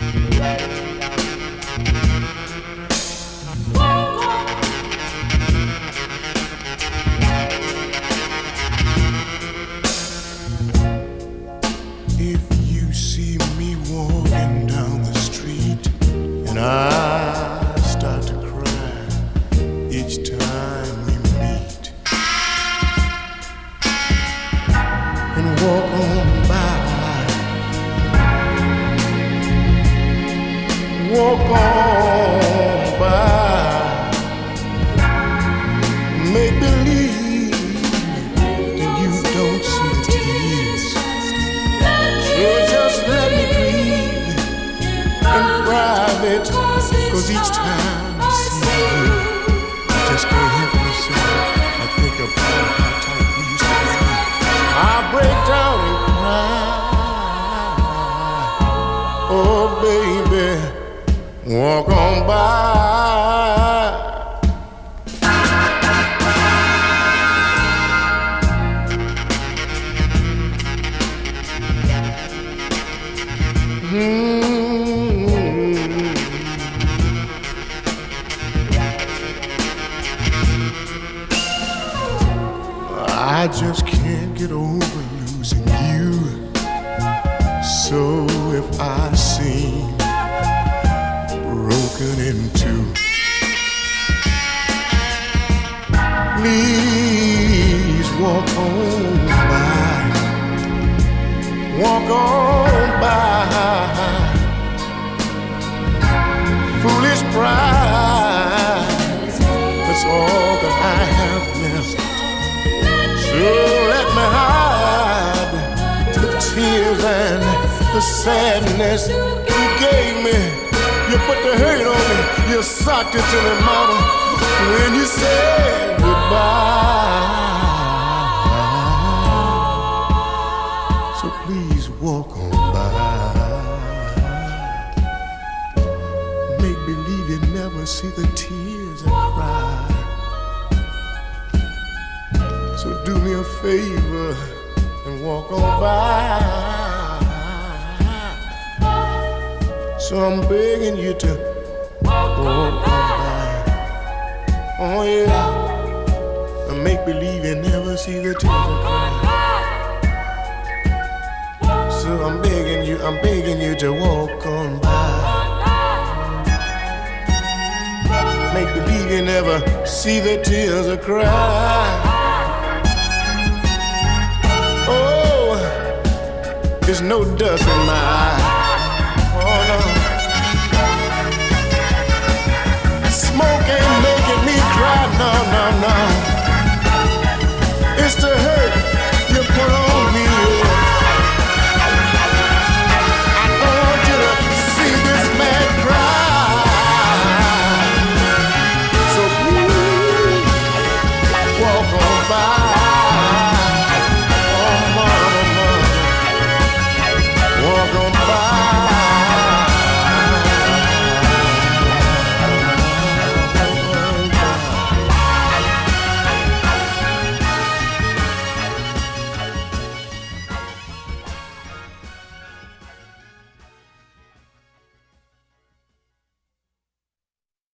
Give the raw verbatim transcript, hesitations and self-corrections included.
I start to cry each time we meet and walk on by, walk on by, make believe that you don't see the tears, so just let me breathe in private, 'cause each time I see you, I just can't help myself. I think about how tight we used to be. I break down and cry. Oh baby, walk on by. I just can't get over losing you. So if I seem broken in two, please walk on by, walk on by. Foolish pride, that's all that I have left. So let me hide the tears and the sadness you gave me. You put the hurt on me, you socked it to me, mama, when you said goodbye. So please walk on by. Make believe you never see the tears I cry. So do me a favor and walk on by. So I'm begging you to walk on by. Oh yeah, and make believe you never see the tears I cry. So I'm begging you, I'm begging you to walk on by. Make believe you never see the tears I cry. There's no dust in my eye.